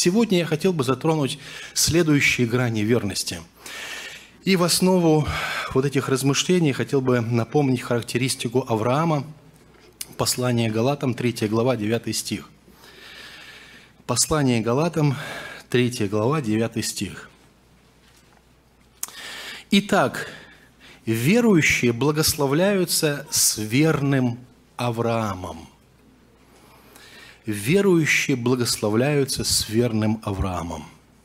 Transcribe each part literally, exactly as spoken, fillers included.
Сегодня я хотел бы затронуть следующие грани верности. И в основу вот этих размышлений хотел бы напомнить характеристику Авраама, послание Галатам, третья глава, девятый стих. Послание Галатам, третья глава, девятый стих. Итак, верующие благословляются с верным Авраамом. Верующие благословляются с верным Авраамом.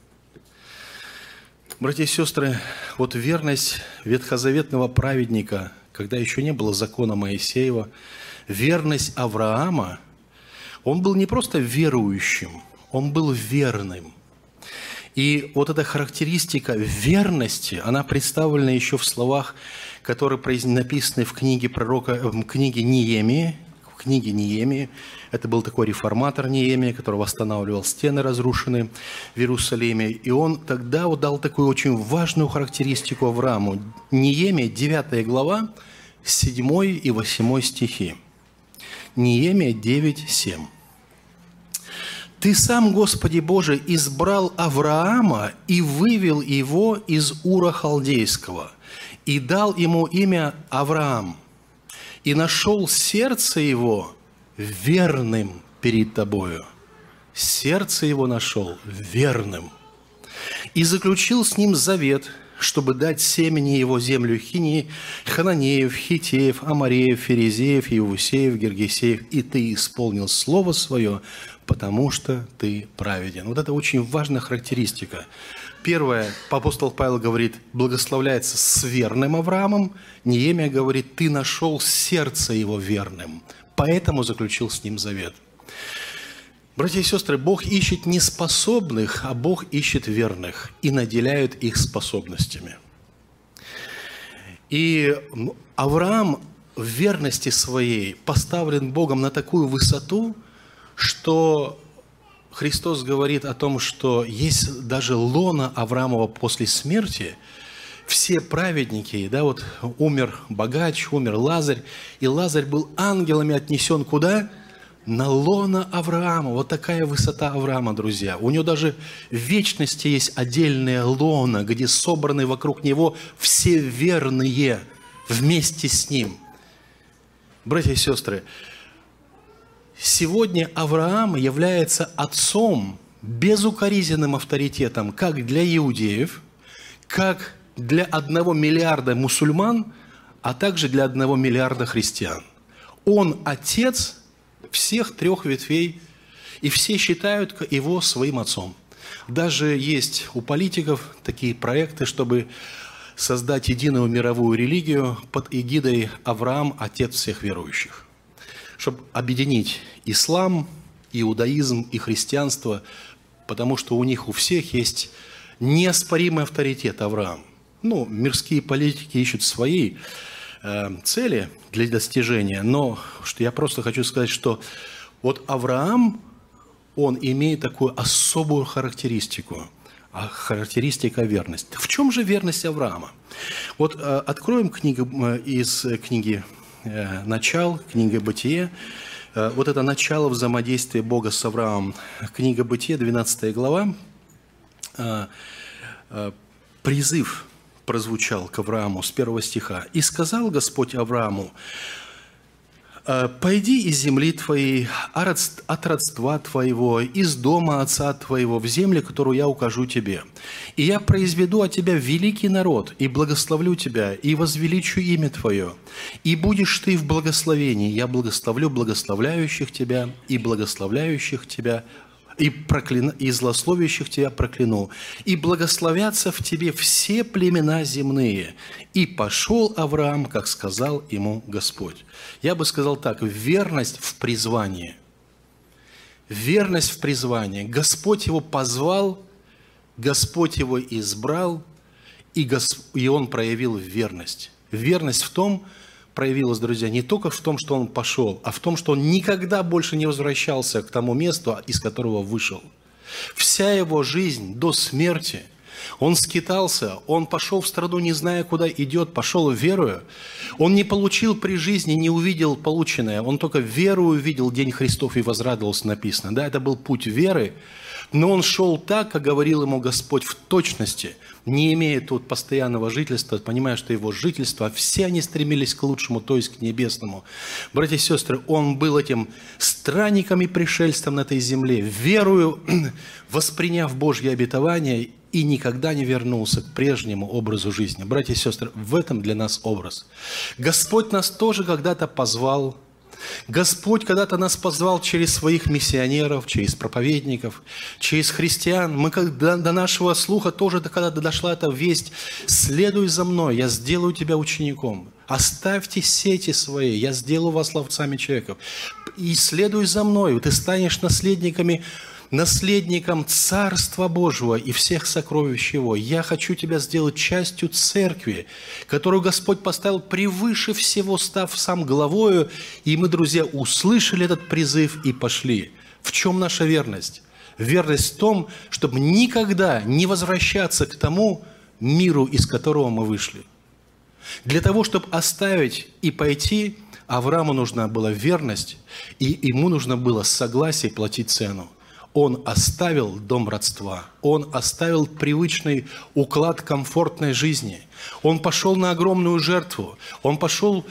Братья и сестры, вот верность ветхозаветного праведника, когда еще не было закона Моисеева, верность Авраама, он был не просто верующим, он был верным. И вот эта характеристика верности, она представлена еще в словах, которые написаны в книге пророка, в книге Неемии, в книге Неемии. Это был такой реформатор Неемия, который восстанавливал стены, разрушенные в Иерусалиме. И он тогда вот дал такую очень важную характеристику Аврааму. Неемия, девятая глава, седьмой и восьмой стихи. Неемия девять, семь. «Ты сам, Господи Боже, избрал Авраама и вывел его из Ура Халдейского, и дал ему имя Авраам, и нашел сердце его верным перед тобою». Сердце его нашел верным. «И заключил с ним завет, чтобы дать семени его землю Хинии, Хананеев, Хитеев, Амареев, Ферезеев, Иевусеев, Гергесеев, и ты исполнил слово свое, потому что ты праведен». Вот это очень важная характеристика. Первое, апостол Павел говорит, благословляется с верным Авраамом. Неемия говорит, ты нашел сердце его верным, поэтому заключил с ним завет. Братья и сестры, Бог ищет не способных, а Бог ищет верных и наделяет их способностями. И Авраам в верности своей поставлен Богом на такую высоту, что Христос говорит о том, что есть даже лона Авраамова после смерти. Все праведники, да, вот умер богач, умер Лазарь, и Лазарь был ангелами отнесен куда? На лона Авраама. Вот такая высота Авраама, друзья. У него даже в вечности есть отдельная лона, где собраны вокруг него все верные вместе с ним. Братья и сестры, сегодня Авраам является отцом, безукоризненным авторитетом как для иудеев, как для одного миллиарда мусульман, а также для одного миллиарда христиан. Он отец всех трех ветвей, и все считают его своим отцом. Даже есть у политиков такие проекты, чтобы создать единую мировую религию под эгидой «Авраам – отец всех верующих», чтобы объединить ислам, иудаизм и христианство, потому что у них у всех есть неоспоримый авторитет Авраам. Ну, мирские политики ищут свои цели для достижения, но что я просто хочу сказать, что вот Авраам, он имеет такую особую характеристику, а характеристика верности. В чем же верность Авраама? Вот откроем книгу из книги «Начал», книга «Бытие». Вот это начало взаимодействия Бога с Авраамом. Книга «Бытие», двенадцатая глава, призыв прозвучал к Аврааму с первого стиха. «И сказал Господь Аврааму: пойди из земли твоей, от родства твоего, из дома отца твоего, в землю, которую я укажу тебе. И я произведу от тебя великий народ, и благословлю тебя, и возвеличу имя твое. И будешь ты в благословении. Я благословлю благословляющих тебя, и благословляющих тебя и, прокляну, и злословящих тебя прокляну, и благословятся в тебе все племена земные. И пошел Авраам, как сказал ему Господь». Я бы сказал так: верность в призвании. Верность в призвании. Господь его позвал, Господь его избрал, и, Госп... и он проявил верность. Верность в том, проявилась, друзья, не только в том, что он пошел, а в том, что он никогда больше не возвращался к тому месту, из которого вышел. Вся его жизнь до смерти, он скитался, он пошел в страну, не зная, куда идет, пошел веруя. Он не получил при жизни, не увидел полученное, он только верою увидел день Христов и возрадовался, написано. Да, это был путь веры, Но он шел так, как говорил ему Господь, в точности, не имея тут постоянного жительства, понимая, что его жительство, все они стремились к лучшему, то есть к небесному. Братья и сестры, он был этим странником и пришельцем на этой земле, верою, восприняв Божье обетование, и никогда не вернулся к прежнему образу жизни. Братья и сестры, в этом для нас образ. Господь нас тоже когда-то позвал. Господь когда-то нас позвал через своих миссионеров, через проповедников, через христиан. Мы когда до нашего слуха тоже когда-то дошла эта весть: «Следуй за мной, я сделаю тебя учеником. Оставьте сети свои, я сделаю вас ловцами человеков. И следуй за мной, ты станешь наследниками наследником Царства Божьего и всех сокровищ Его. Я хочу тебя сделать частью церкви, которую Господь поставил превыше всего, став сам главою». И мы, друзья, услышали этот призыв и пошли. В чем наша верность? Верность в том, чтобы никогда не возвращаться к тому миру, из которого мы вышли. Для того, чтобы оставить и пойти, Аврааму нужна была верность, и ему нужно было согласие платить цену. Он оставил дом родства, он оставил привычный уклад комфортной жизни, он пошел на огромную жертву, он пошел,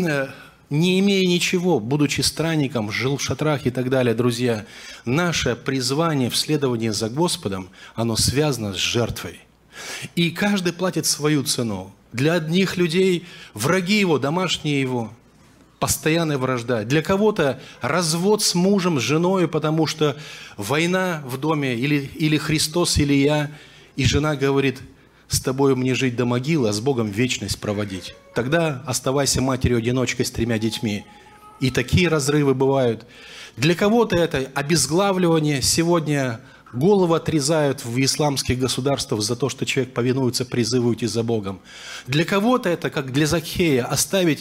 не имея ничего, будучи странником, жил в шатрах и так далее. Друзья, наше призвание в следовании за Господом, оно связано с жертвой. И каждый платит свою цену. Для одних людей враги его, домашние его, постоянная вражда. Для кого-то развод с мужем, с женой, потому что война в доме, или, или Христос, или я. И жена говорит: с тобой мне жить до могилы, а с Богом вечность проводить. Тогда оставайся матерью-одиночкой с тремя детьми. И такие разрывы бывают. Для кого-то это обезглавливание. Сегодня головы отрезают в исламских государствах за то, что человек повинуется призыву идти за Богом. Для кого-то это, как для Закхея, оставить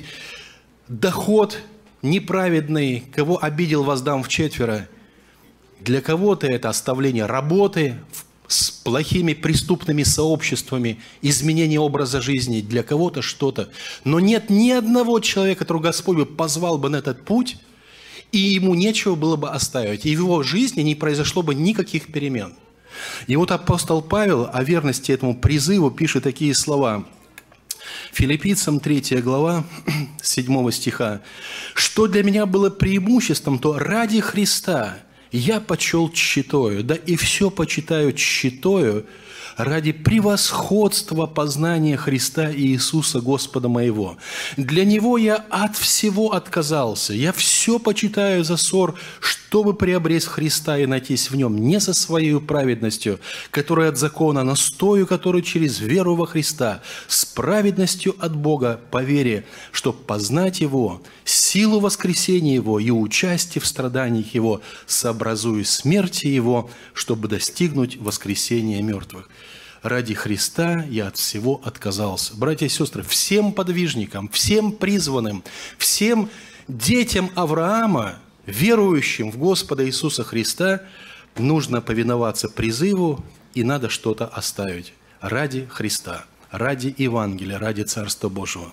доход неправедный, кого обидел, воздам вчетверо. Для кого-то это оставление работы с плохими преступными сообществами, изменение образа жизни. Для кого-то что-то. Но нет ни одного человека, которого Господь бы позвал бы на этот путь, и ему нечего было бы оставить. И в его жизни не произошло бы никаких перемен. И вот апостол Павел о верности этому призыву пишет такие слова. Филиппийцам третья глава, седьмого стиха. «Что для меня было преимуществом, то ради Христа я почел тщетою, да и все почитаю тщетою ради превосходства познания Христа и Иисуса Господа моего. Для Него я от всего отказался, я все почитаю за ссор, чтобы приобрести Христа и найтись в Нем, не со своей праведностью, которая от закона, но с тою, которая через веру во Христа, с праведностью от Бога по вере, чтобы познать Его, силу воскресения Его и участие в страданиях Его, сообразуя смерти Его, чтобы достигнуть воскресения мертвых. Ради Христа я от всего отказался». Братья и сестры, всем подвижникам, всем призванным, всем детям Авраама, верующим в Господа Иисуса Христа, нужно повиноваться призыву, и надо что-то оставить ради Христа, ради Евангелия, ради Царства Божьего.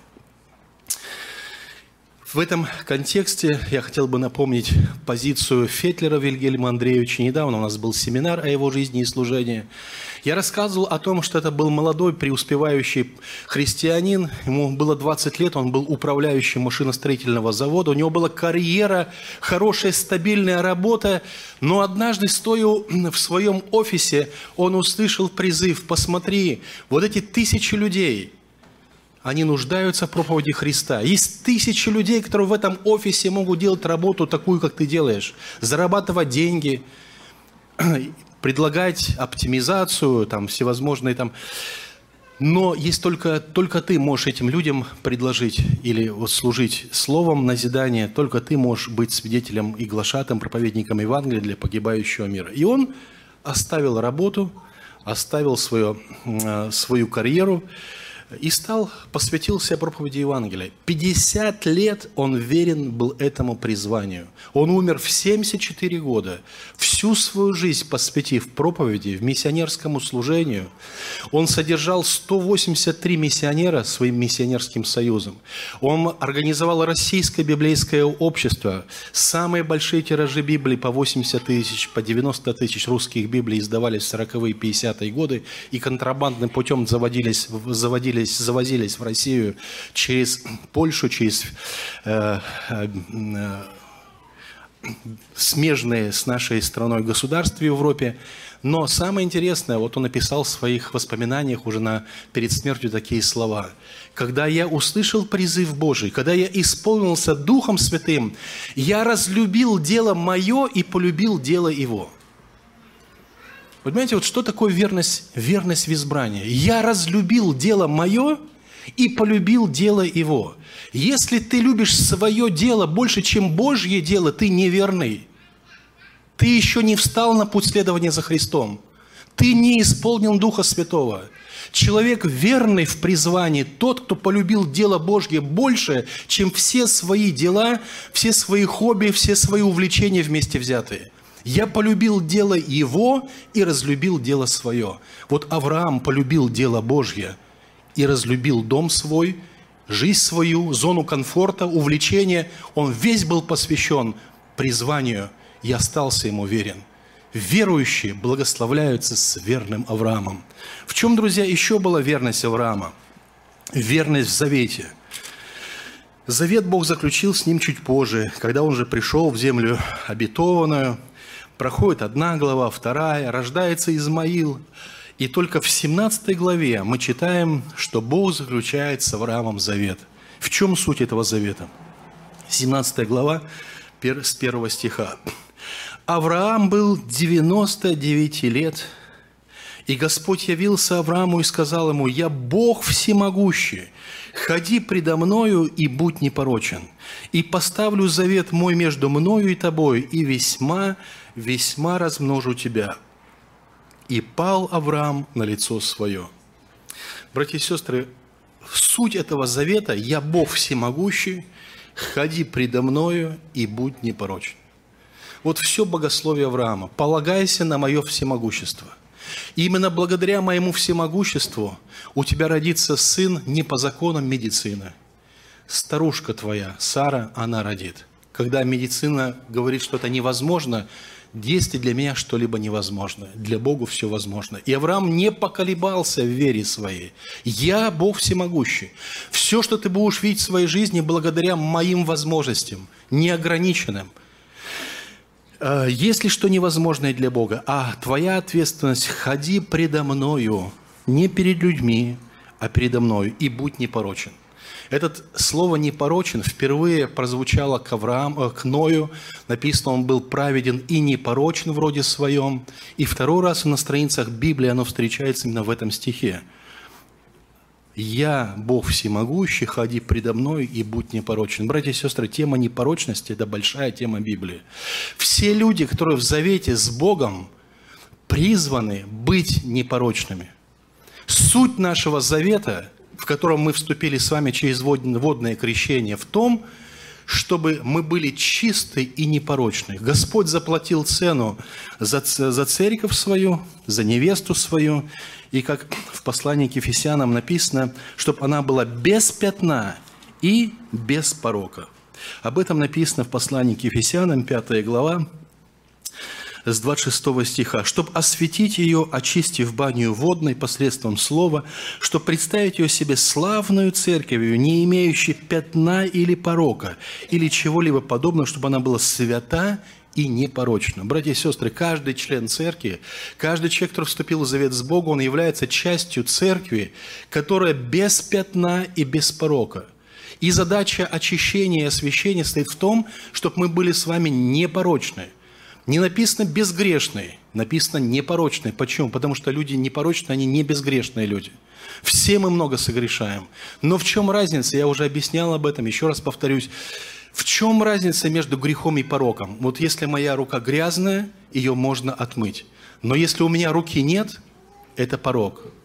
В этом контексте я хотел бы напомнить позицию Фетлера Вильгельма Андреевича. Недавно у нас был семинар о его жизни и служении. Я рассказывал о том, что это был молодой, преуспевающий христианин. Ему было двадцать лет, он был управляющим машиностроительного завода. У него была карьера, хорошая, стабильная работа. Но однажды, стоя в своем офисе, он услышал призыв: «Посмотри, вот эти тысячи людей, они нуждаются в проповеди Христа. Есть тысячи людей, которые в этом офисе могут делать работу такую, как ты делаешь, зарабатывать деньги, предлагать оптимизацию, там, всевозможные там. Но есть только, только ты можешь этим людям предложить или вот служить словом назидания, только ты можешь быть свидетелем и глашатым, проповедником Евангелия для погибающего мира». И он оставил работу, оставил свою, свою карьеру, и стал, посвятил себя проповеди Евангелия. пятьдесят лет он верен был этому призванию. Он умер в семьдесят четыре года, всю свою жизнь посвятив проповеди, в миссионерскому служению. Он содержал сто восемьдесят три миссионера своим миссионерским союзом. Он организовал Российское библейское общество. Самые большие тиражи Библии по восемьдесят тысяч, по девяносто тысяч русских Библий издавались в сороковые, пятидесятые годы и контрабандным путем заводились, заводились завозились в Россию через Польшу, через э, э, смежные с нашей страной государства в Европе. Но самое интересное, вот он написал в своих воспоминаниях уже на, перед смертью такие слова. «Когда я услышал призыв Божий, когда я исполнился Духом Святым, я разлюбил дело мое и полюбил дело его». Вы понимаете, вот что такое верность, верность в избрании? Я разлюбил дело мое и полюбил дело его. Если ты любишь свое дело больше, чем Божье дело, ты неверный. Ты еще не встал на путь следования за Христом. Ты не исполнил Духа Святого. Человек верный в призвании, тот, кто полюбил дело Божье больше, чем все свои дела, все свои хобби, все свои увлечения вместе взятые. Я полюбил дело его и разлюбил дело свое. Вот Авраам полюбил дело Божье и разлюбил дом свой, жизнь свою, зону комфорта, увлечения. Он весь был посвящен призванию и остался ему верен. Верующие благословляются с верным Авраамом. В чем, друзья, еще была верность Авраама? Верность в завете. Завет Бог заключил с ним чуть позже, когда он уже пришел в землю обетованную. Проходит одна глава, вторая, рождается Измаил. И только в семнадцатой главе мы читаем, что Бог заключает с Авраамом завет. В чем суть этого завета? семнадцатая глава, с первого стиха. «Авраам был девяносто девять лет, и Господь явился Аврааму и сказал ему: «Я Бог всемогущий, ходи предо мною и будь непорочен, и поставлю завет мой между мною и тобой, и весьма, весьма размножу тебя». И пал Авраам на лицо свое. Братья и сестры, суть этого завета: «Я Бог всемогущий, ходи предо мною и будь непорочен». Вот все богословие Авраама. «Полагайся на мое всемогущество». И именно благодаря моему всемогуществу у тебя родится сын не по законам медицины. Старушка твоя, Сара, она родит. Когда медицина говорит, что это невозможно, если для меня что-либо невозможно, для Бога все возможно. И Авраам не поколебался в вере своей. Я Бог всемогущий. Все, что ты будешь видеть в своей жизни, благодаря моим возможностям, неограниченным. Есть ли что невозможное для Бога? А твоя ответственность: ходи предо мною, не перед людьми, а передо мною, и будь непорочен. Это слово «непорочен» впервые прозвучало к Аврааму, к Ною. Написано, он был праведен и непорочен в роде своем. И второй раз на страницах Библии оно встречается именно в этом стихе. «Я, Бог всемогущий, ходи предо мной и будь непорочен». Братья и сестры, тема непорочности – это большая тема Библии. Все люди, которые в завете с Богом, призваны быть непорочными. Суть нашего завета, в котором мы вступили с вами через водное крещение, в том, чтобы мы были чисты и непорочны. Господь заплатил цену за, за церковь свою, за невесту свою, и как в послании к Ефесянам написано, чтобы она была без пятна и без порока. Об этом написано в послании к Ефесянам, пятая глава, с двадцать шестого стиха. «Чтоб осветить ее, очистив баню водной посредством слова, чтоб представить ее себе славную церковью, не имеющей пятна или порока, или чего-либо подобного, чтобы она была свята и непорочна». Братья и сестры, каждый член церкви, каждый человек, который вступил в завет с Богом, он является частью церкви, которая без пятна и без порока. И задача очищения и освящения стоит в том, чтобы мы были с вами непорочны. Не написано «безгрешные», написано «непорочные». Почему? Потому что люди непорочные, они не безгрешные люди. Все мы много согрешаем. Но в чем разница? Я уже объяснял об этом, еще раз повторюсь. В чем разница между грехом и пороком? Вот если моя рука грязная, ее можно отмыть. Но если у меня руки нет, это порок.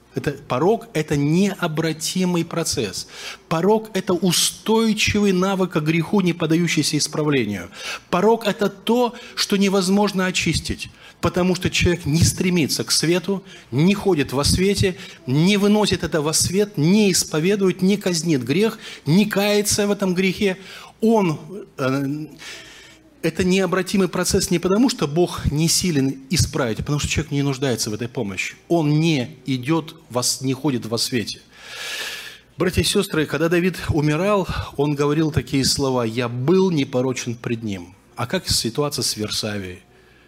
Это, порок – это необратимый процесс. Порок – это устойчивый навык к греху, не поддающийся исправлению. Порок – это то, что невозможно очистить, потому что человек не стремится к свету, не ходит во свете, не выносит это во свет, не исповедует, не казнит грех, не кается в этом грехе. Он… Э, Это необратимый процесс не потому, что Бог не силен исправить, а потому что человек не нуждается в этой помощи. Он не идет, не ходит во свете. Братья и сестры, когда Давид умирал, он говорил такие слова: «Я был непорочен пред Ним». А как ситуация с Версавией?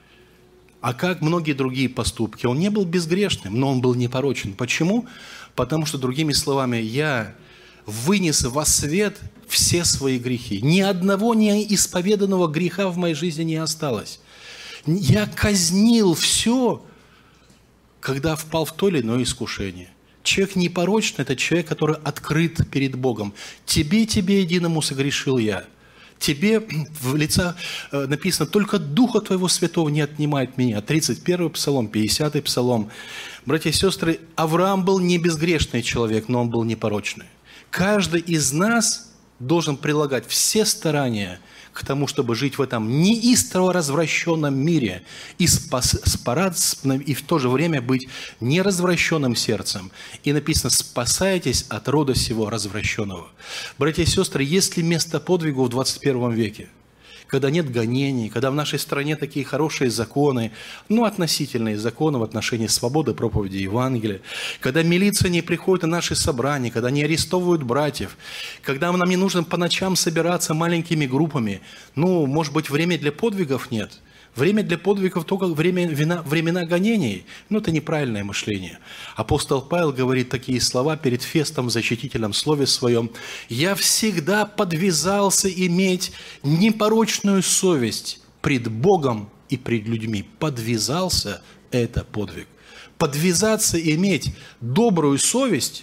А как многие другие поступки? Он не был безгрешным, но он был непорочен. Почему? Потому что, другими словами, я вынес во свет все свои грехи. Ни одного неисповеданного греха в моей жизни не осталось. Я казнил все, когда впал в то или иное искушение. Человек непорочный – это человек, который открыт перед Богом. «Тебе, тебе единому согрешил я». Тебе в лица написано: «Только Духа Твоего Святого не отнимает меня». тридцать первый Псалом, пятидесятый Псалом. Братья и сестры, Авраам был не безгрешный человек, но он был непорочный. Каждый из нас должен прилагать все старания к тому, чтобы жить в этом неистово развращенном мире и, спас, и в то же время быть неразвращенным сердцем. И написано: «Спасайтесь от рода сего развращенного». Братья и сестры, есть ли место подвигу в двадцать первом веке? Когда нет гонений, когда в нашей стране такие хорошие законы, ну, относительные законы в отношении свободы проповеди Евангелия, когда милиция не приходит на наши собрания, когда не арестовывают братьев, когда нам не нужно по ночам собираться маленькими группами, ну, может быть, время для подвигов нет. Время для подвигов только время, вина, времена гонений. Ну, это неправильное мышление. Апостол Павел говорит такие слова перед Фестом в защитительном слове своем: «Я всегда подвязался иметь непорочную совесть пред Богом и пред людьми». Подвязался – это подвиг. Подвязаться и иметь добрую совесть,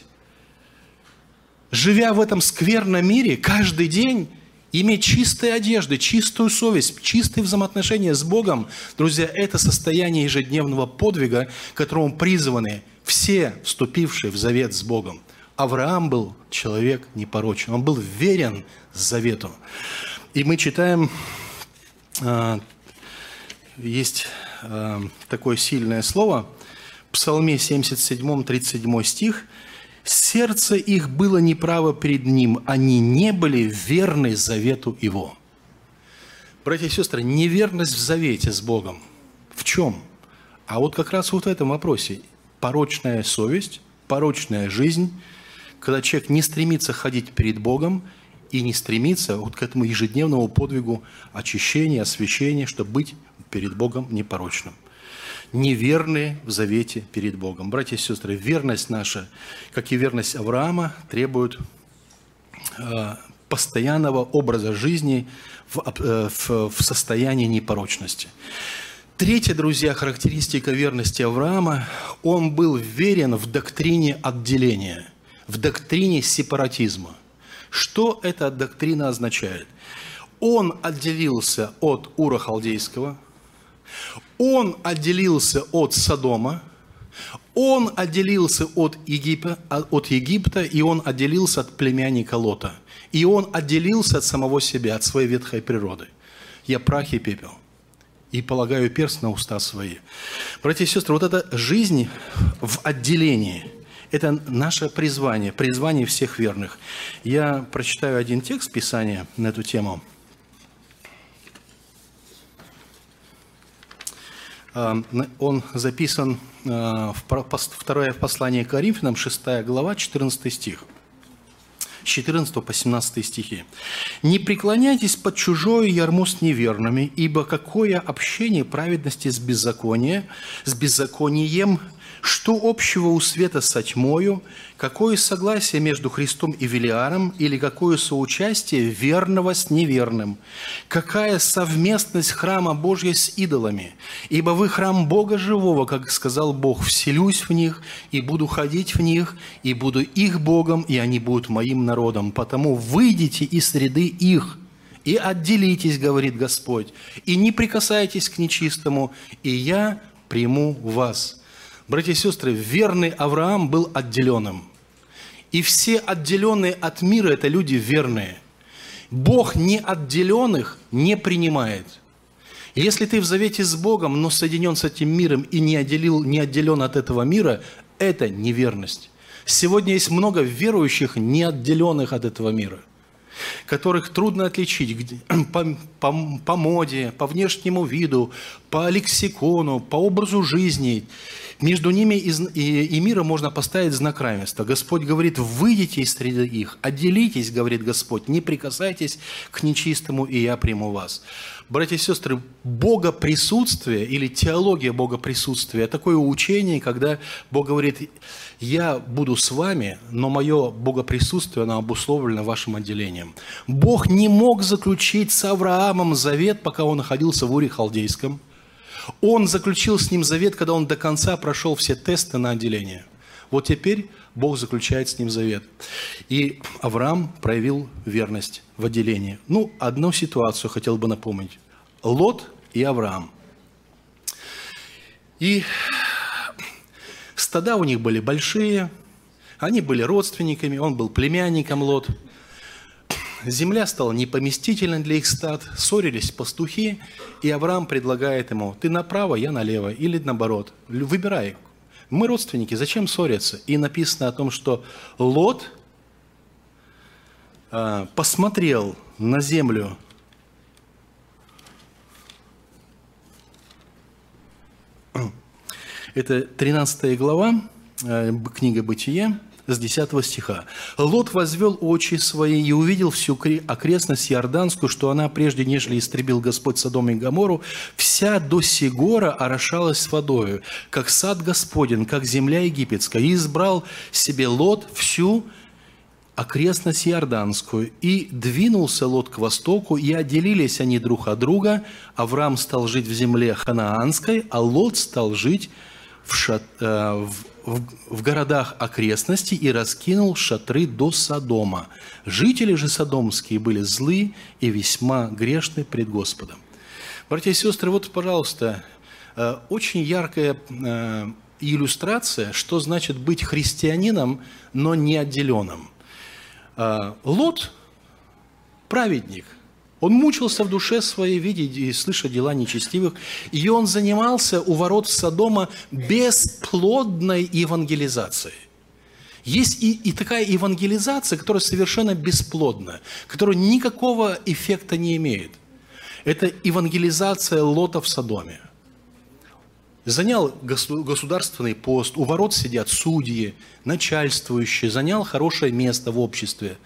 живя в этом скверном мире каждый день, иметь чистые одежды, чистую совесть, чистые взаимоотношения с Богом, друзья, это состояние ежедневного подвига, к которому призваны все, вступившие в завет с Богом. Авраам был человек непорочен, он был верен завету. И мы читаем, есть такое сильное слово, в Псалме семьдесят седьмом, тридцать седьмой стих: «Сердце их было неправо перед Ним, они не были верны завету Его». Братья и сестры, неверность в завете с Богом. В чем? А вот как раз вот в этом вопросе. Порочная совесть, порочная жизнь, когда человек не стремится ходить перед Богом и не стремится вот к этому ежедневному подвигу очищения, освящения, чтобы быть перед Богом непорочным. Неверные в завете перед Богом. Братья и сестры, верность наша, как и верность Авраама, требует э, постоянного образа жизни в, э, в, в состоянии непорочности. Третья, друзья, характеристика верности Авраама: он был верен в доктрине отделения, в доктрине сепаратизма. Что эта доктрина означает? Он отделился от Ура Халдейского, он отделился от Содома, он отделился от Египта, от Египта, и он отделился от племянника Лота. И он отделился от самого себя, от своей ветхой природы. «Я прах и пепел, и полагаю перст на уста свои». Братья и сестры, вот эта жизнь в отделении – это наше призвание, призвание всех верных. Я прочитаю один текст Писания на эту тему. Он записан в второе послание к Коринфянам, шестая глава, четырнадцатый стих. С четырнадцатого по семнадцатый стихи. «Не преклоняйтесь под чужое ярмо с неверными, ибо какое общение праведности с беззаконием, с беззаконием, что общего у света со тьмою, какое согласие между Христом и Велиаром, или какое соучастие верного с неверным, какая совместность храма Божия с идолами, ибо вы храм Бога живого, как сказал Бог, вселюсь в них, и буду ходить в них, и буду их Богом, и они будут моим народом, потому выйдите из среды их, и отделитесь, говорит Господь, и не прикасайтесь к нечистому, и я приму вас». Братья и сестры, верный Авраам был отделенным. И все отделенные от мира – это люди верные. Бог неотделенных не принимает. Если ты в завете с Богом, но соединен с этим миром и не, отделил, не отделен от этого мира, это неверность. Сегодня есть много верующих, не отделенных от этого мира, которых трудно отличить по, по, по моде, по внешнему виду, по лексикону, по образу жизни. Между ними и, и, и миром можно поставить знак равенства. Господь говорит, выйдите из среды их, отделитесь, говорит Господь, не прикасайтесь к нечистому, и я приму вас. Братья и сестры, богоприсутствие или теология богоприсутствия – такое учение, когда Бог говорит, я буду с вами, но мое богоприсутствие, оно обусловлено вашим отделением. Бог не мог заключить с Авраамом завет, пока он находился в Уре Халдейском. Он заключил с ним завет, когда он до конца прошел все тесты на отделение. Вот теперь Бог заключает с ним завет. И Авраам проявил верность в отделении. Ну, одну ситуацию хотел бы напомнить. Лот и Авраам. И стада у них были большие, они были родственниками, он был племянником Лот. Земля стала непоместительной для их стад, ссорились пастухи, и Авраам предлагает ему, ты направо, я налево, или наоборот, выбирай. Мы родственники, зачем ссориться? И написано о том, что Лот э, посмотрел на землю это тринадцатая глава, э, книга Бытие, с десятого стиха. «Лот возвел очи свои и увидел всю окрестность Иорданскую, что она, прежде нежели истребил Господь Содом и Гоморру, вся до сего орошалась водою, как сад Господень, как земля египетская, и избрал себе Лот всю окрестность Иорданскую. И двинулся Лот к востоку, и отделились они друг от друга. Авраам стал жить в земле ханаанской, а Лот стал жить в, шат, э, в В, в городах окрестностей и раскинул шатры до Содома. Жители же содомские были злы и весьма грешны пред Господом». Братья и сестры, вот, пожалуйста, очень яркая иллюстрация, что значит быть христианином, но не отделенным. Лот – праведник. Он мучился в душе своей, видя и слыша дела нечестивых, и он занимался у ворот Содома бесплодной евангелизацией. Есть и, и такая евангелизация, которая совершенно бесплодна, которая никакого эффекта не имеет. Это евангелизация Лота в Содоме. Занял государственный пост, у ворот сидят судьи, начальствующие, занял хорошее место в обществе.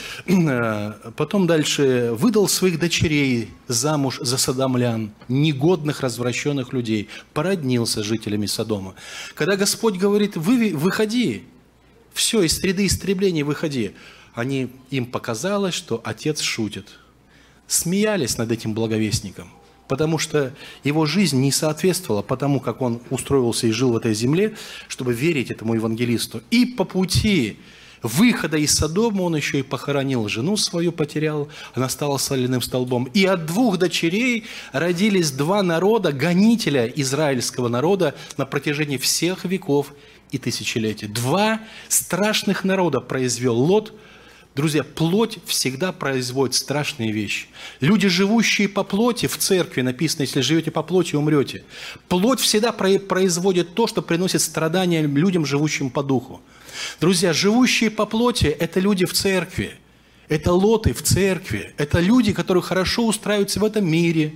Потом дальше выдал своих дочерей замуж за содомлян, негодных, развращенных людей, породнился с жителями Содома. Когда Господь говорит, Вы, выходи, все, из среды истребления выходи, они, им показалось, что отец шутит. Смеялись над этим благовестником. Потому что его жизнь не соответствовала тому, как он устроился и жил в этой земле, чтобы верить этому евангелисту. И по пути выхода из Содома он еще и похоронил жену свою, потерял, она стала соляным столбом. И от двух дочерей родились два народа, гонителя израильского народа на протяжении всех веков и тысячелетий. Два страшных народа произвел Лот. Друзья, плоть всегда производит страшные вещи. Люди, живущие по плоти, в церкви написано, если живете по плоти, умрете. Плоть всегда производит то, что приносит страдания людям, живущим по духу. Друзья, живущие по плоти – это люди в церкви. Это лоты в церкви. Это люди, которые хорошо устраиваются в этом мире.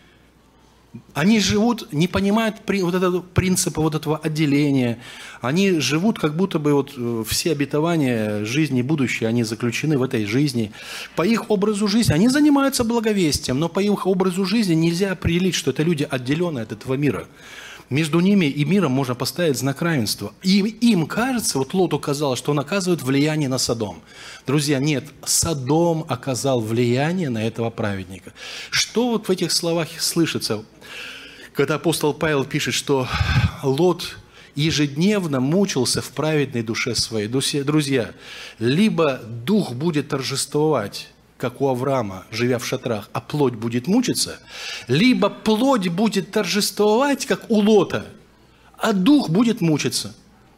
Они живут, не понимают вот этого принципа вот этого отделения. Они живут, как будто бы вот все обетования жизни будущей, они заключены в этой жизни. По их образу жизни, они занимаются благовестием, но по их образу жизни нельзя определить, что это люди, отделенные от этого мира. Между ними и миром можно поставить знак равенства. И им кажется, вот Лоту казалось, что он оказывает влияние на Содом. Друзья, нет, Содом оказал влияние на этого праведника. Что вот в этих словах слышится, когда апостол Павел пишет, что Лот ежедневно мучился в праведной душе своей. Друзья, либо дух будет торжествовать, как у Авраама, живя в шатрах, а плоть будет мучиться, либо плоть будет торжествовать, как у Лота, а дух будет мучиться.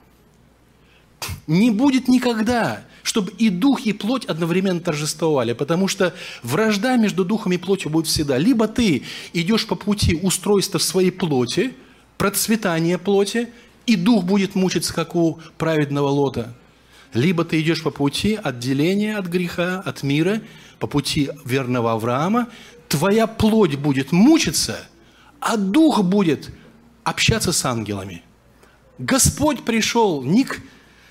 Не будет никогда, чтобы и дух, и плоть одновременно торжествовали, потому что вражда между духом и плотью будет всегда. Либо ты идешь по пути устройства своей плоти, процветания плоти, и дух будет мучиться, как у праведного Лота. Либо ты идешь по пути отделения от греха, от мира, по пути верного Авраама, твоя плоть будет мучиться, а дух будет общаться с ангелами. Господь пришел не к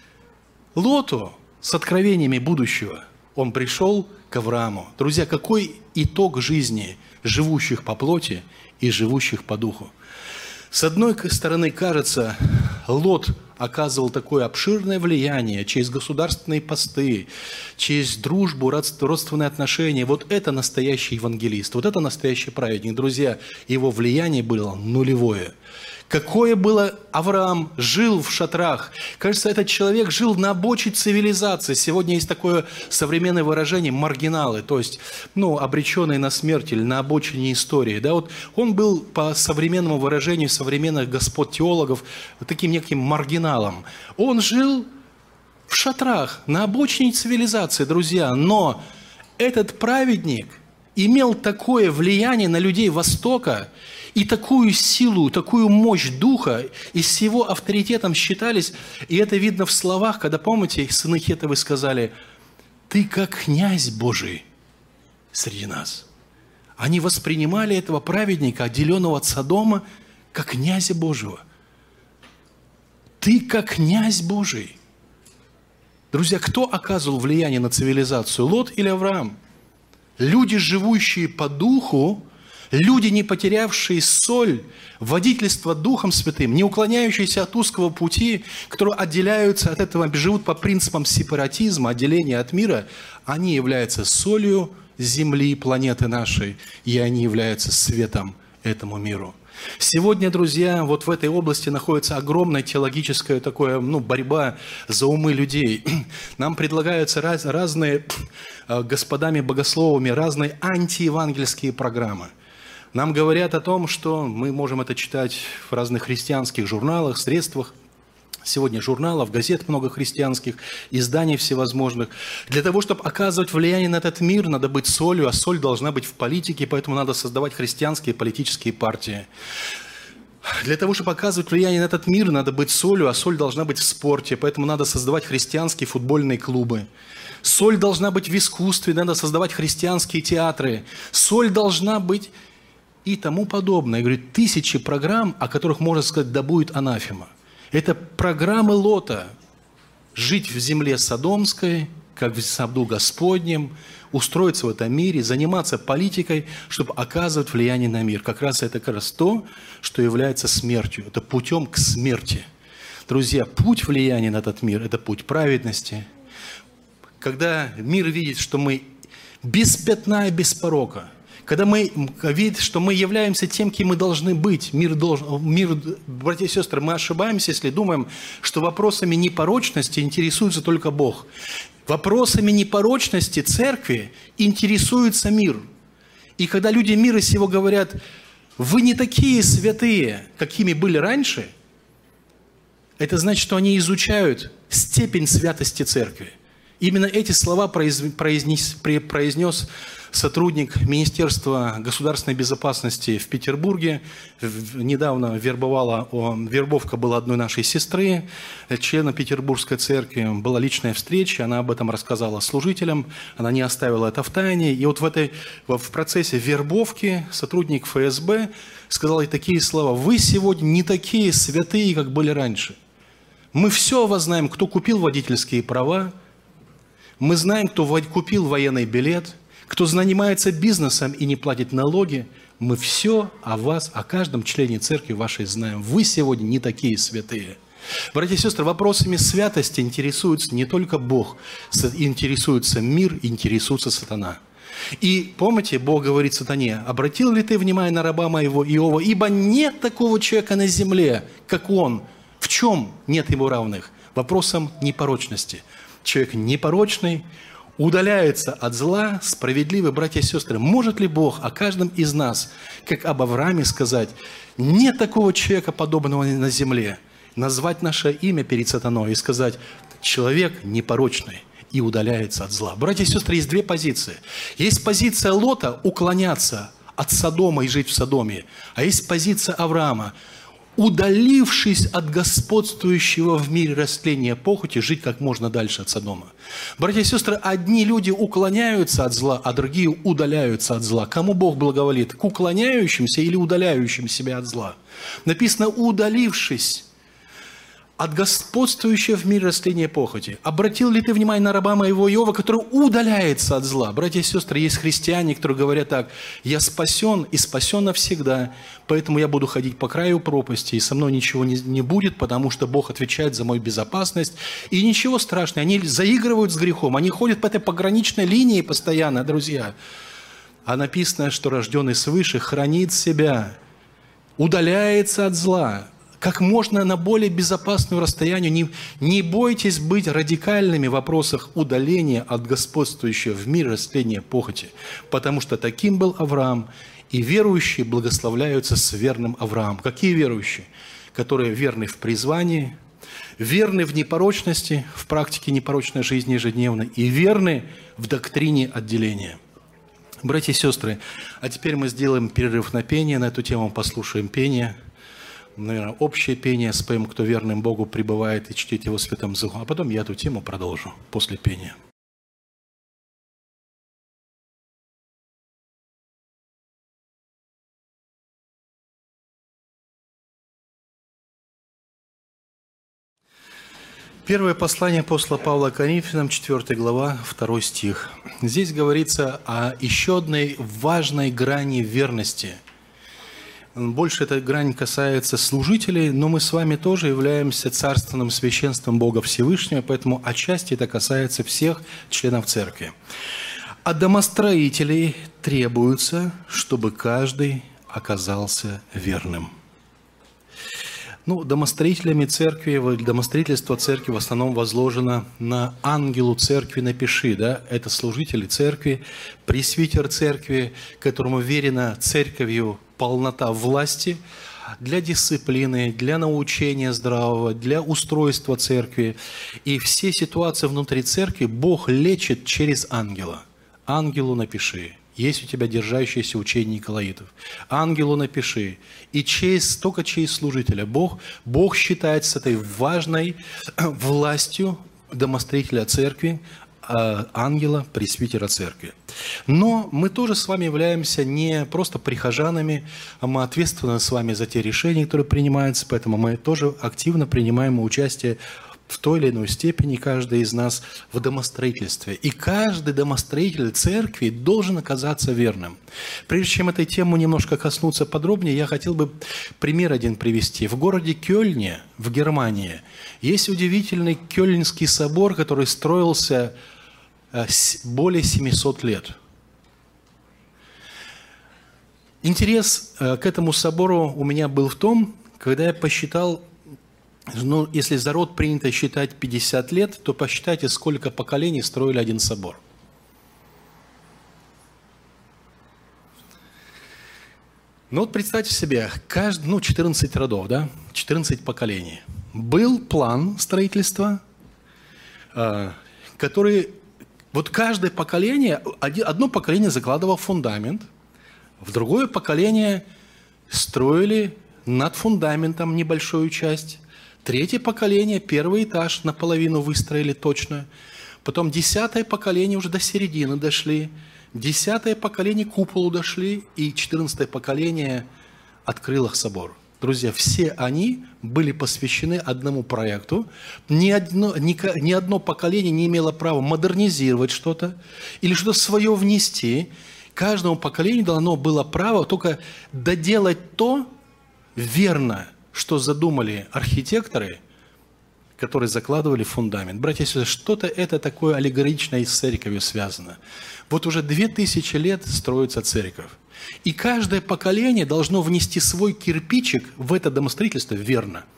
Лоту с откровениями будущего, Он пришел к Аврааму. Друзья, какой итог жизни живущих по плоти и живущих по духу? С одной стороны, кажется, Лот оказывал такое обширное влияние через государственные посты, через дружбу, родственные отношения. Вот это настоящий евангелист, вот это настоящий праведник. Друзья, его влияние было нулевое. Какое было Авраам, жил в шатрах. Кажется, этот человек жил на обочине цивилизации. Сегодня есть такое современное выражение «маргиналы», то есть, ну, обреченные на смерть или на обочине истории. Да, вот он был, по современному выражению современных господ-теологов, таким неким маргиналом. Он жил в шатрах, на обочине цивилизации, друзья. Но этот праведник имел такое влияние на людей Востока, и такую силу, такую мощь духа, и с его авторитетом считались, и это видно в словах, когда, помните, сыны Хетовы сказали: «Ты как князь Божий среди нас». Они воспринимали этого праведника, отделенного от Содома, как князя Божьего. «Ты как князь Божий». Друзья, кто оказывал влияние на цивилизацию, Лот или Авраам? Люди, живущие по духу, люди, не потерявшие соль, водительство Духом Святым, не уклоняющиеся от узкого пути, которые отделяются от этого, живут по принципам сепаратизма, отделения от мира, они являются солью земли, планеты нашей, и они являются светом этому миру. Сегодня, друзья, вот в этой области находится огромная теологическая такая, ну, борьба за умы людей. Нам предлагаются раз, разные, господами-богословами, разные антиевангельские программы. Нам говорят о том, что мы можем это читать в разных христианских журналах, средствах. Сегодня журналов, газет много христианских, изданий всевозможных. Для того, чтобы оказывать влияние на этот мир, надо быть солью, а соль должна быть в политике, поэтому надо создавать христианские политические партии. Для того, чтобы оказывать влияние на этот мир, надо быть солью, а соль должна быть в спорте, поэтому надо создавать христианские футбольные клубы. Соль должна быть в искусстве, надо создавать христианские театры. Соль должна быть и тому подобное. Я говорю, тысячи программ, о которых можно сказать, да будет анафема. Это программы Лота. Жить в земле Содомской, как в саду Господнем, устроиться в этом мире, заниматься политикой, чтобы оказывать влияние на мир. Как раз это как раз то, что является смертью. Это путем к смерти. Друзья, путь влияния на этот мир – это путь праведности. Когда мир видит, что мы без пятна и без порока, когда мы видим, что мы являемся тем, кем мы должны быть, мир должен, мир, братья и сестры, мы ошибаемся, если думаем, что вопросами непорочности интересуется только Бог. Вопросами непорочности церкви интересуется мир. И когда люди мира сего говорят, вы не такие святые, какими были раньше, это значит, что они изучают степень святости церкви. Именно эти слова произнес, произнес сотрудник Министерства государственной безопасности в Петербурге. Недавно вербовала, вербовка была одной нашей сестры, члена Петербургской церкви. Была личная встреча, она об этом рассказала служителям, она не оставила это в тайне. И вот в, этой, в процессе вербовки сотрудник эф эс бэ сказал ей такие слова: «Вы сегодня не такие святые, как были раньше. Мы все о вас знаем, кто купил водительские права, мы знаем, кто купил военный билет, кто занимается бизнесом и не платит налоги. Мы все о вас, о каждом члене церкви вашей знаем. Вы сегодня не такие святые». Братья и сестры, вопросами святости интересуется не только Бог, интересуется мир, интересуется сатана. И помните, Бог говорит сатане: «Обратил ли ты внимание на раба моего Иова? Ибо нет такого человека на земле, как он». В чем нет ему равных? Вопросом непорочности. Человек непорочный, удаляется от зла, справедливый, братья и сестры. Может ли Бог о каждом из нас, как об Аврааме, сказать, нет такого человека, подобного на земле, назвать наше имя перед сатаной и сказать, человек непорочный и удаляется от зла. Братья и сестры, есть две позиции. Есть позиция Лота уклоняться от Содома и жить в Содоме, а есть позиция Авраама, удалившись от господствующего в мире растления похоти, жить как можно дальше от Содома. Братья и сестры, одни люди уклоняются от зла, а другие удаляются от зла. Кому Бог благоволит? К уклоняющимся или удаляющим себя от зла? Написано, удалившись от господствующего в мире растления похоти. Обратил ли ты внимание на раба моего Иова, который удаляется от зла? Братья и сестры, есть христиане, которые говорят так, я спасен и спасен навсегда, поэтому я буду ходить по краю пропасти, и со мной ничего не, не будет, потому что Бог отвечает за мою безопасность. И ничего страшного, они заигрывают с грехом, они ходят по этой пограничной линии постоянно, друзья. А написано, что рожденный свыше хранит себя, удаляется от зла, как можно на более безопасную расстояние. Не, не бойтесь быть радикальными в вопросах удаления от господствующего в мире растления похоти, потому что таким был Авраам, и верующие благословляются с верным Авраамом. Какие верующие? Которые верны в призвании, верны в непорочности, в практике непорочной жизни ежедневной, и верны в доктрине отделения. Братья и сестры, а теперь мы сделаем перерыв на пение, на эту тему послушаем пение. Наверное, общее пение споем, кто верным Богу пребывает и чтит Его святым духом. А потом я эту тему продолжу после пения. Первое послание апостола Павла к Коринфянам, четвёртая глава, второй стих. Здесь говорится о еще одной важной грани верности. Больше эта грань касается служителей, но мы с вами тоже являемся царственным священством Бога Всевышнего, поэтому отчасти это касается всех членов церкви. От домостроителей требуется, чтобы каждый оказался верным. Ну, домостроителями церкви, домостроительство церкви в основном возложено на ангелу церкви напиши, да, это служители церкви, пресвитер церкви, которому верена церковью полнота власти для дисциплины, для научения здравого, для устройства церкви. И все ситуации внутри церкви Бог лечит через ангела. Ангелу напиши. Есть у тебя держащиеся учения Николаитов. Ангелу напиши. И через, только через служителя. Бог, Бог считает с этой важной властью домостроителя церкви, ангела, пресвитера церкви. Но мы тоже с вами являемся не просто прихожанами, а мы ответственны с вами за те решения, которые принимаются, поэтому мы тоже активно принимаем участие в той или иной степени, каждый из нас, в домостроительстве. И каждый домостроитель церкви должен оказаться верным. Прежде чем этой тему немножко коснуться подробнее, я хотел бы пример один привести. В городе Кёльне, в Германии, есть удивительный Кёльнский собор, который строился более семисот лет. Интерес к этому собору у меня был в том, когда я посчитал, ну, если за род принято считать пятьдесят лет, то посчитайте, сколько поколений строили один собор. Ну вот представьте себе, каждый, ну, четырнадцать родов, да, четырнадцать поколений. Был план строительства, который, вот каждое поколение, одно поколение закладывало фундамент, в другое поколение строили над фундаментом небольшую часть, третье поколение, первый этаж наполовину выстроили точно, потом десятое поколение уже до середины дошли, десятое поколение к куполу дошли, и четырнадцатое поколение открыло собор. Друзья, все они были посвящены одному проекту. Ни одно, ни, ни одно поколение не имело права модернизировать что-то или что-то свое внести. Каждому поколению дано было право только доделать то верно, что задумали архитекторы, которые закладывали фундамент. Братья и сестры, что-то это такое аллегоричное с церковью связано. Вот уже две тысячи лет строится церковь. И каждое поколение должно внести свой кирпичик в это домостроительство верно.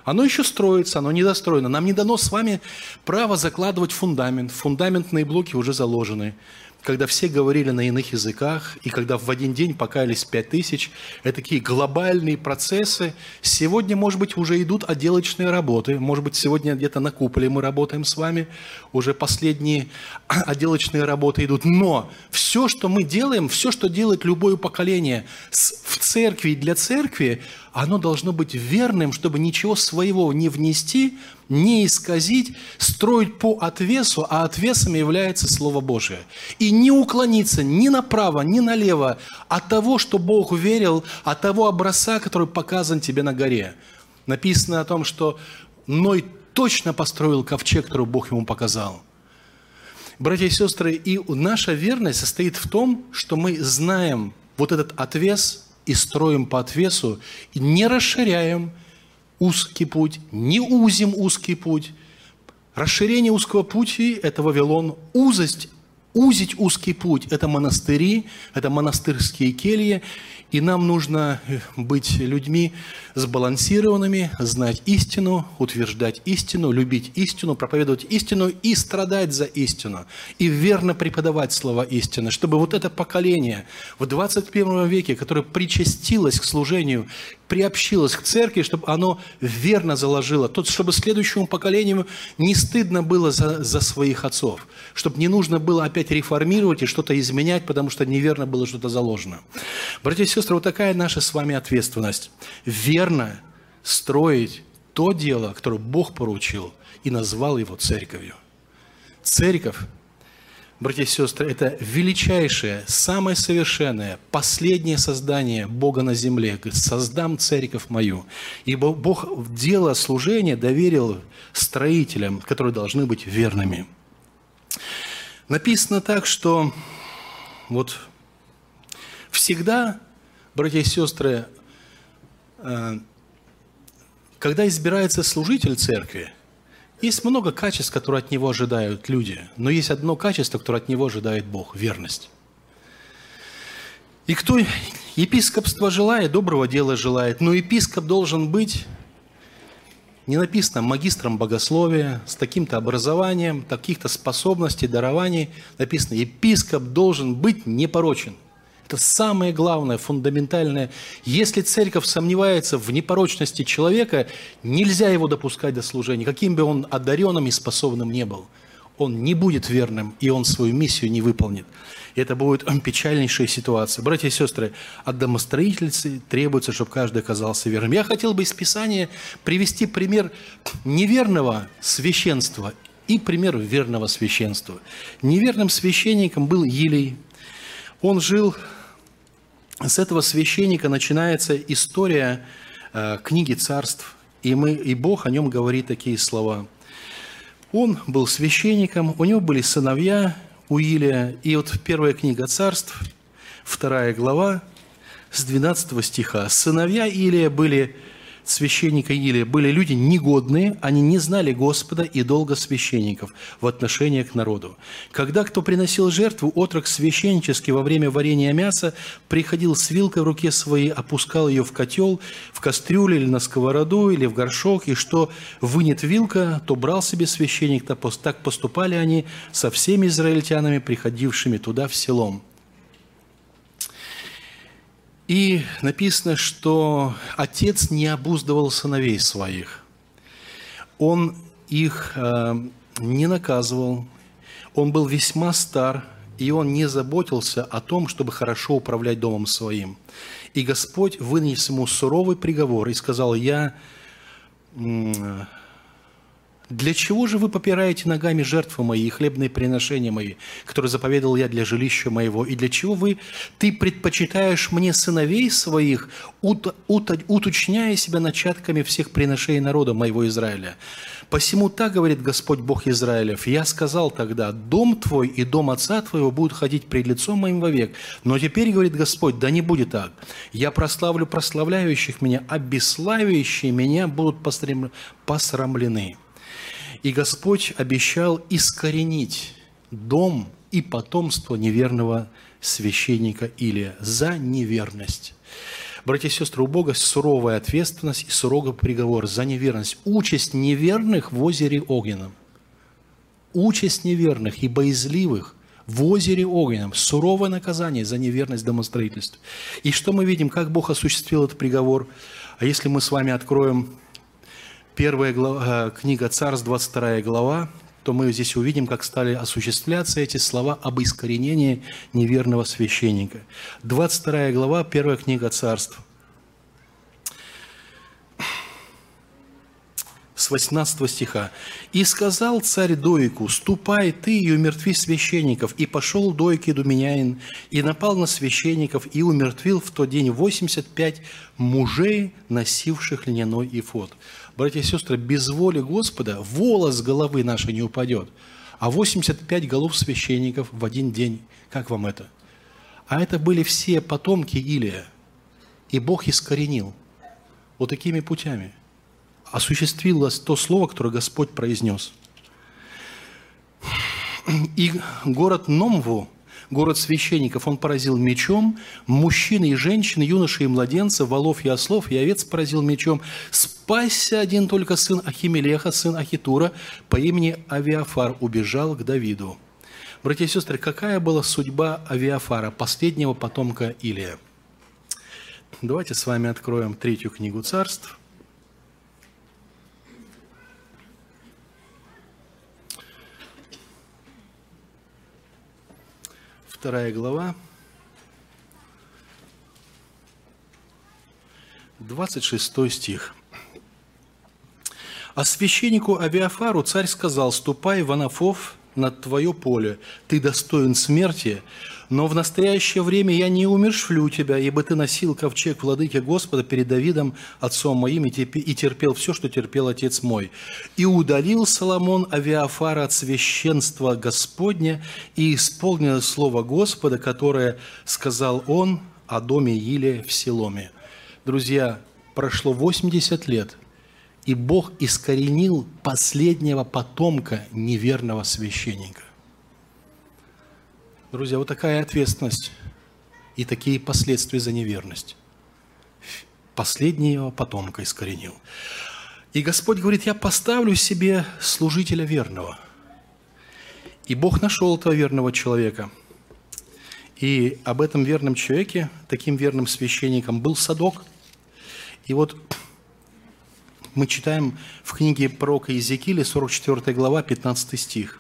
Оно еще строится, оно недостроено. Нам не дано с вами право закладывать фундамент. Фундаментные блоки уже заложены. Когда все говорили на иных языках, и когда в один день покаялись пять тысяч, это такие глобальные процессы. Сегодня, может быть, уже идут отделочные работы. Может быть, сегодня где-то на куполе мы работаем с вами. Уже последние отделочные работы идут. Но все, что мы делаем, все, что делает любое поколение в церкви и для церкви, оно должно быть верным, чтобы ничего своего не внести, не исказить, строить по отвесу, а отвесом является Слово Божие. И не уклониться ни направо, ни налево от того, что Бог верил, от того образца, который показан тебе на горе. Написано о том, что Ной точно построил ковчег, который Бог ему показал. Братья и сестры, и наша верность состоит в том, что мы знаем вот этот отвес и строим по отвесу, и не расширяем узкий путь, не узим узкий путь. Расширение узкого пути – это Вавилон. Узость, узить узкий путь – это монастыри, это монастырские кельи. И нам нужно быть людьми сбалансированными, знать истину, утверждать истину, любить истину, проповедовать истину и страдать за истину. И верно преподавать слова истины, чтобы вот это поколение в двадцать первом веке, которое причастилось к служению, приобщилось к церкви, чтобы оно верно заложило, то, чтобы следующему поколению не стыдно было за, за своих отцов, чтобы не нужно было опять реформировать и что-то изменять, потому что неверно было что-то заложено. Братья и сестры, вот такая наша с вами ответственность. Верно строить то дело, которое Бог поручил и назвал его церковью. Церковь, братья и сестры, это величайшее, самое совершенное, последнее создание Бога на земле. Говорит, создам церковь мою. Ибо Бог дело служения доверил строителям, которые должны быть верными. Написано так, что вот всегда, братья и сестры, когда избирается служитель церкви, есть много качеств, которые от него ожидают люди, но есть одно качество, которое от него ожидает Бог – верность. И кто епископство желает, доброго дела желает, но епископ должен быть, не написано, магистром богословия, с таким-то образованием, таких-то способностей, дарований. Написано, епископ должен быть непорочен. Это самое главное, фундаментальное. Если церковь сомневается в непорочности человека, нельзя его допускать до служения, каким бы он одаренным и способным не был. Он не будет верным, и он свою миссию не выполнит. И это будет печальнейшая ситуация. Братья и сестры, от домостроительницы требуется, чтобы каждый оказался верным. Я хотел бы из Писания привести пример неверного священства и пример верного священства. Неверным священником был Елей. Он жил... С этого священника начинается история э, книги царств, и, мы, и Бог о нем говорит такие слова. Он был священником, у него были сыновья у Илия, и вот первая книга царств, вторая глава, с двенадцатого стиха. Сыновья Илия были, священника Илия, были люди негодные, они не знали Господа и долга священников в отношении к народу. Когда кто приносил жертву, отрок священнический во время варения мяса приходил с вилкой в руке своей, опускал ее в котел, в кастрюлю или на сковороду, или в горшок, и что вынет вилка, то брал себе священник, так поступали они со всеми израильтянами, приходившими туда в селом. И написано, что отец не обуздывал сыновей своих. Он их э, не наказывал. Он был весьма стар, и он не заботился о том, чтобы хорошо управлять домом своим. И Господь вынес ему суровый приговор и сказал: «Я... Для чего же вы попираете ногами жертвы мои и хлебные приношения мои, которые заповедал я для жилища моего? И для чего вы, ты предпочитаешь мне сыновей своих, ут, ут, уточняя себя начатками всех приношений народа моего Израиля? Посему так говорит Господь Бог Израилев: я сказал тогда, дом твой и дом отца твоего будут ходить пред лицом моим вовек. Но теперь, говорит Господь, да не будет так. Я прославлю прославляющих меня, а бесславящие меня будут посрамлены». И Господь обещал искоренить дом и потомство неверного священника Илия за неверность. Братья и сестры, у Бога суровая ответственность и суровый приговор за неверность. Участь неверных в озере огненном. Участь неверных и боязливых в озере огненном. Суровое наказание за неверность домостроительства. И что мы видим, как Бог осуществил этот приговор? А если мы с вами откроем первая глава, книга Царств, двадцать вторая глава, то мы здесь увидим, как стали осуществляться эти слова об искоренении неверного священника. двадцать вторая глава, первая книга Царств. С восемнадцатого стиха. «И сказал царь Доику: ступай ты и умертви священников. И пошел Доик Идумеянин, и напал на священников, и умертвил в тот день восемьдесят пять мужей, носивших льняной эфод». Братья и сестры, без воли Господа волос с головы нашей не упадет, а восемьдесят пять голов священников в один день. Как вам это? А это были все потомки Илия, и Бог искоренил вот такими путями. Осуществилось то слово, которое Господь произнес. И город Номву, город священников, он поразил мечом, мужчины и женщины, юноши и младенцы, волов и ослов, и овец поразил мечом. Спасся один только сын Ахимелеха, сын Ахитура, по имени Авиафар, убежал к Давиду. Братья и сестры, какая была судьба Авиафара, последнего потомка Илия? Давайте с вами откроем третью книгу Царств. Вторая глава, двадцать шестой стих. «А священнику Авиафару царь сказал: ступай в Анафов на твое поле, ты достоин смерти, но в настоящее время я не умершвлю тебя, ибо ты носил ковчег владыки Господа перед Давидом, отцом моим, и терпел все, что терпел отец мой. И удалил Соломон Авиафара от священства Господня, и исполнил слово Господа, которое сказал он о доме Илия в Силоме». Друзья, прошло восемьдесят лет, и Бог искоренил последнего потомка неверного священника. Друзья, вот такая ответственность и такие последствия за неверность. Последнего потомка искоренил. И Господь говорит: я поставлю себе служителя верного. И Бог нашел этого верного человека. И об этом верном человеке, таким верным священником, был Садок. И вот мы читаем в книге пророка Иезекииля, сорок четвёртая глава, пятнадцатый стих.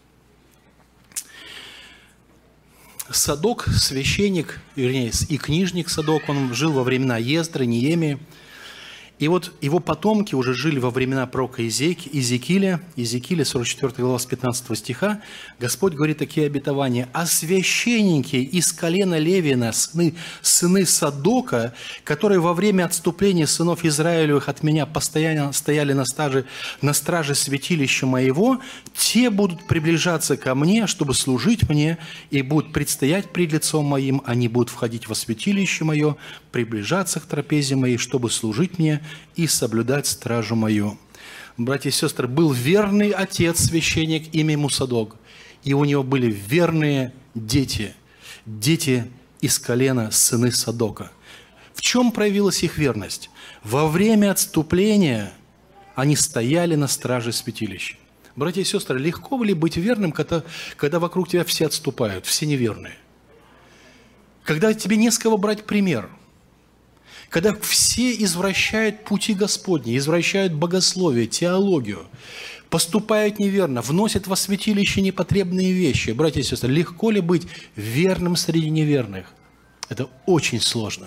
Садок, священник, вернее, и книжник Садок, он жил во времена Ездры, Неемии. И вот его потомки уже жили во времена пророка Иезекииля. Иезекииля, сорок четвёртая глава, с пятнадцатого стиха. Господь говорит такие обетования: «А священники из колена Левина, сыны, сыны Садока, которые во время отступления сынов Израилевых от меня постоянно стояли на страже, на страже святилища моего, те будут приближаться ко мне, чтобы служить мне, и будут предстоять пред лицом моим. Они будут входить во святилище мое, приближаться к трапезе моей, чтобы служить мне и соблюдать стражу мою». Братья и сестры, был верный отец, священник, имя ему Садок, и у него были верные дети, дети из колена, сыны Садока. В чем проявилась их верность? Во время отступления они стояли на страже святилища. Братья и сестры, легко ли быть верным, когда, когда вокруг тебя все отступают, все неверные? Когда тебе не с кого брать пример? Когда все извращают пути Господни, извращают богословие, теологию, поступают неверно, вносят во святилище непотребные вещи. Братья и сестры, легко ли быть верным среди неверных? Это очень сложно.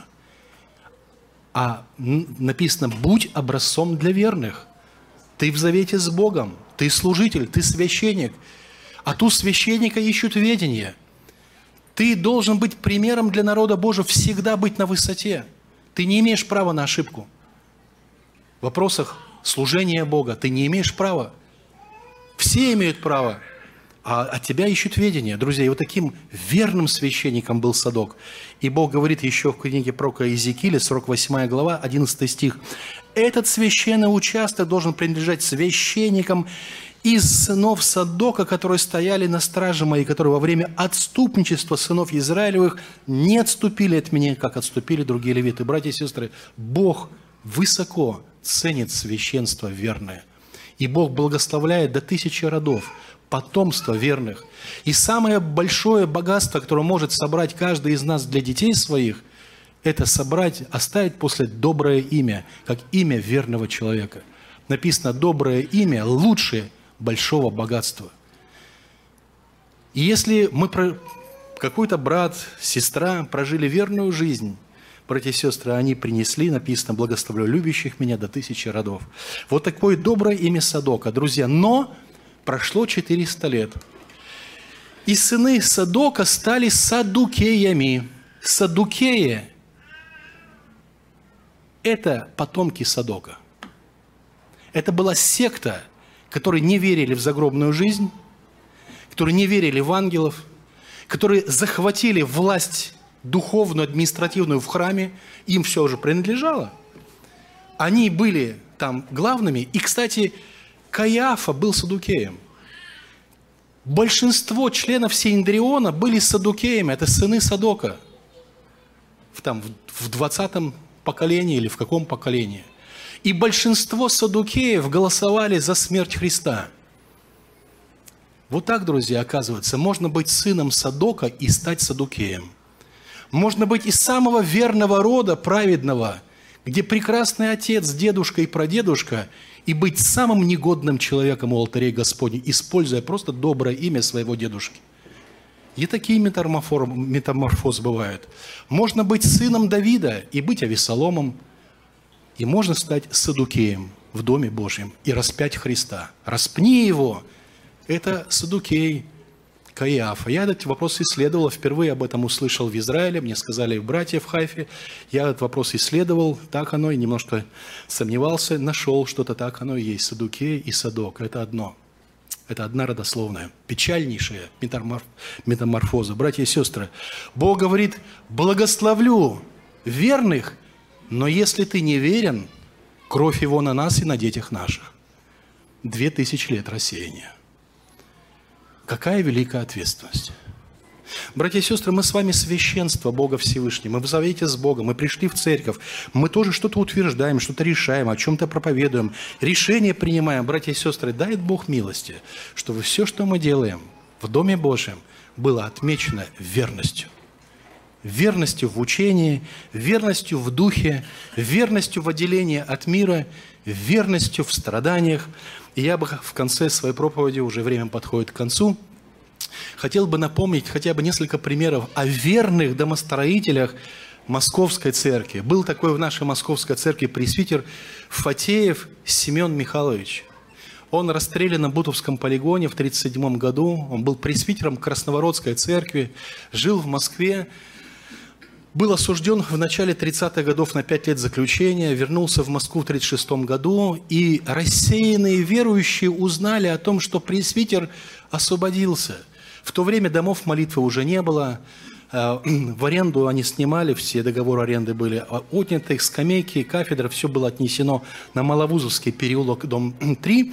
А написано: будь образцом для верных. Ты в завете с Богом, ты служитель, ты священник. А тут священника ищут ведение. Ты должен быть примером для народа Божьего, всегда быть на высоте. Ты не имеешь права на ошибку. В вопросах служения Бога ты не имеешь права. Все имеют право, а от тебя ищут ведение. Друзья, и вот таким верным священником был Садок. И Бог говорит еще в книге пророка Иезекииля, сорок восьмая глава, одиннадцатый стих. «Этот священный участок должен принадлежать священникам из сынов Садока, которые стояли на страже моей, которые во время отступничества сынов Израилевых не отступили от меня, как отступили другие левиты». Братья и сестры, Бог высоко ценит священство верное. И Бог благословляет до тысячи родов, потомство верных. И самое большое богатство, которое может собрать каждый из нас для детей своих, это собрать, оставить после доброе имя, как имя верного человека. Написано, доброе имя лучше большого богатства. И если мы, какой-то брат, сестра прожили верную жизнь, братья и сестры, они принесли, написано, благословлю любящих меня до тысячи родов. Вот такое доброе имя Садока, друзья. Но прошло четыреста лет. И сыны Садока стали саддукеями. Саддукеи – это потомки Садока. Это была секта, которые не верили в загробную жизнь, которые не верили в ангелов, которые захватили власть духовную, административную в храме, им все уже принадлежало. Они были там главными. И, кстати, Каиафа был саддукеем. Большинство членов Синедриона были саддукеями, это сыны Садока. В, там, в двадцатом поколении или в каком поколении. И большинство саддукеев голосовали за смерть Христа. Вот так, друзья, оказывается, можно быть сыном Садока и стать саддукеем. Можно быть из самого верного рода, праведного, где прекрасный отец, дедушка и прадедушка, и быть самым негодным человеком у алтарей Господней, используя просто доброе имя своего дедушки. И такие метаморфозы бывают. Можно быть сыном Давида и быть Авессаломом, и можно стать саддукеем в Доме Божьем и распять Христа. Распни его. Это саддукей Каиафа. Я этот вопрос исследовал, впервые об этом услышал в Израиле, мне сказали братья в Хайфе. Я этот вопрос исследовал, так оно, и немножко сомневался, нашел, что-то так оно и есть. Саддукей и Садок – это одно. Это одна родословная, печальнейшая метаморфоза. Братья и сестры, Бог говорит, благословлю верных, но если ты не верен, кровь его на нас и на детях наших. Две тысячи лет рассеяния. Какая великая ответственность. Братья и сестры, мы с вами священство Бога Всевышнего. Мы в завете с Богом, мы пришли в церковь. Мы тоже что-то утверждаем, что-то решаем, о чем-то проповедуем. Решения принимаем. Братья и сестры, дай Бог милости, чтобы все, что мы делаем в Доме Божьем, было отмечено верностью. Верностью в учении, верностью в духе, верностью в отделении от мира, верностью в страданиях. И я бы в конце своей проповеди, уже время подходит к концу, хотел бы напомнить хотя бы несколько примеров о верных домостроителях Московской церкви. Был такой в нашей Московской церкви пресвитер Фатеев Семен Михайлович. Он расстрелян на Бутовском полигоне в тысяча девятьсот тридцать седьмом году. Он был пресвитером Красновородской церкви, жил в Москве. Был осужден в начале тридцатых годов на пять лет заключения, вернулся в Москву в тридцать шестом году, и рассеянные верующие узнали о том, что пресвитер освободился. В то время домов молитвы уже не было, в аренду они снимали, все договоры аренды были отняты, скамейки, кафедра, все было отнесено на Маловузовский переулок, дом три,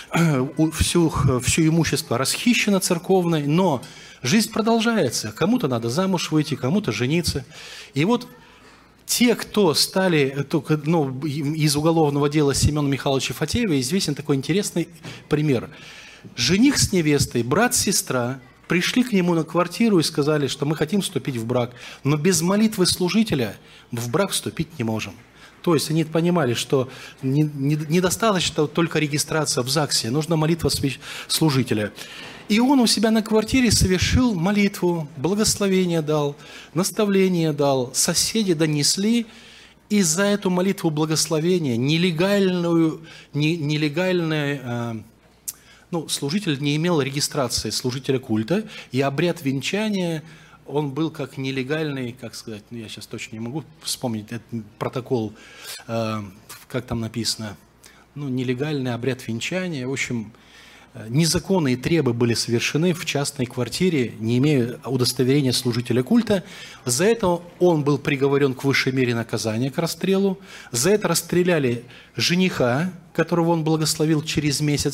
все, все имущество расхищено церковное, но жизнь продолжается. Кому-то надо замуж выйти, кому-то жениться. И вот те, кто стали ну, из уголовного дела Семена Михайловича Фатеева, известен такой интересный пример. Жених с невестой, брат-сестра, пришли к нему на квартиру и сказали, что мы хотим вступить в брак, но без молитвы служителя в брак вступить не можем. То есть они понимали, что недостаточно только регистрация в ЗАГСе, нужна молитва служителя. И он у себя на квартире совершил молитву, благословение дал, наставление дал, соседи донесли, и за эту молитву благословения нелегальную, не, нелегальное, э, ну, служитель не имел регистрации служителя культа, и обряд венчания, он был как нелегальный, как сказать, ну, я сейчас точно не могу вспомнить этот протокол, э, как там написано, ну, нелегальный обряд венчания, в общем, незаконные требы были совершены в частной квартире, не имея удостоверения служителя культа. За это он был приговорен к высшей мере наказания, к расстрелу. За это расстреляли жениха, которого он благословил через месяц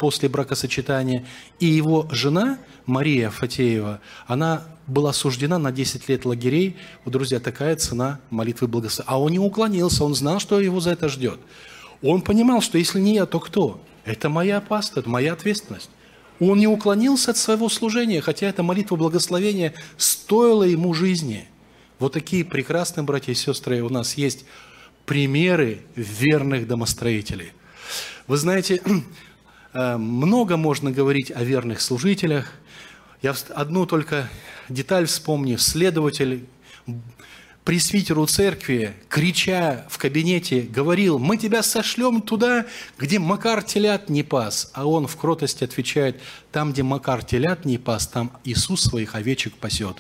после бракосочетания. И его жена, Мария Фатеева, она была осуждена на десять лет лагерей. Вот, друзья, такая цена молитвы благословения. А он не уклонился, он знал, что его за это ждет. Он понимал, что если не я, то кто? Это моя паства, это моя ответственность. Он не уклонился от своего служения, хотя эта молитва благословения стоила ему жизни. Вот такие прекрасные, братья и сестры, у нас есть примеры верных домостроителей. Вы знаете, много можно говорить о верных служителях. Я одну только деталь вспомню. Следователь пресвитеру церкви, крича в кабинете, говорил: мы тебя сошлем туда, где Макар телят не пас. А он в кротости отвечает: там, где Макар телят не пас, там Иисус своих овечек пасет.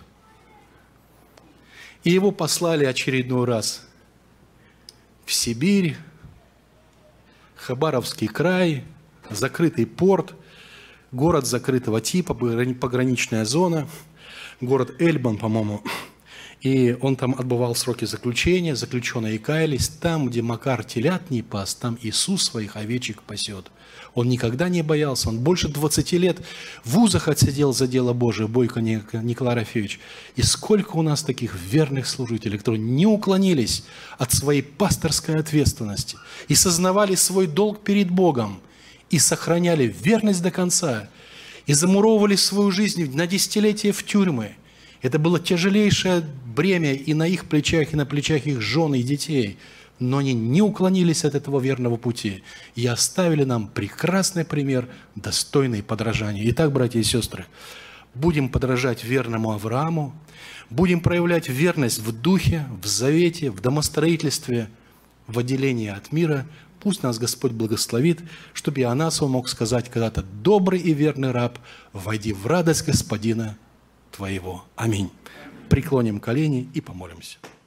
И его послали очередной раз в Сибирь, Хабаровский край, закрытый порт, город закрытого типа, пограничная зона, город Эльбан, по-моему. И он там отбывал сроки заключения, заключенные каялись. Там, где Макар телят не пас, там Иисус своих овечек пасет. Он никогда не боялся. Он больше двадцати лет в вузах отсидел за дело Божие, Бойко Николай Рафевич. И сколько у нас таких верных служителей, которые не уклонились от своей пасторской ответственности и сознавали свой долг перед Богом, и сохраняли верность до конца, и замуровывали свою жизнь на десятилетия в тюрьмы. Это было тяжелейшее бремя и на их плечах, и на плечах их жен и детей. Но они не уклонились от этого верного пути и оставили нам прекрасный пример, достойный подражания. Итак, братья и сестры, будем подражать верному Аврааму, будем проявлять верность в духе, в завете, в домостроительстве, в отделении от мира. Пусть нас Господь благословит, чтобы и о нас Он мог сказать когда-то: добрый и верный раб, войди в радость Господина твоего. Аминь. Преклоним колени и помолимся.